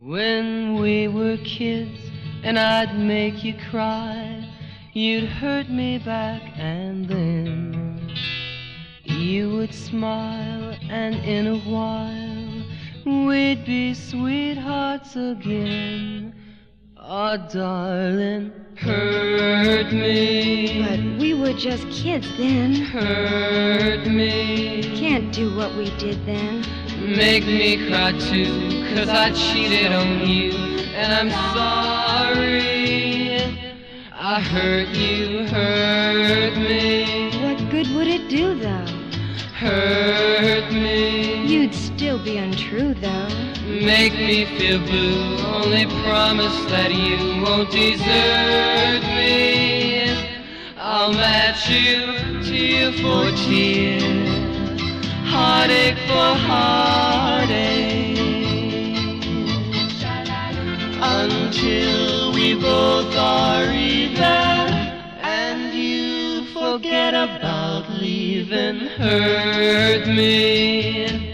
When we were kids and I'd make you cry, you'd hurt me back, and then you would smile, and in a while we'd be sweethearts again. Oh, darling, hurt me. But we were just kids then. Hurt me. Can't do what we did then. Make me cry too, 'cause I cheated on you, and I'm sorry. I hurt you, hurt me. What good would it do, though? Hurt me. You'd still be untrue, though. Make me feel blue, only promise that you won't desert me. I'll match you, tear for tear, heartache for heartache, until we both are even, and you forget about leaving. Hurt me.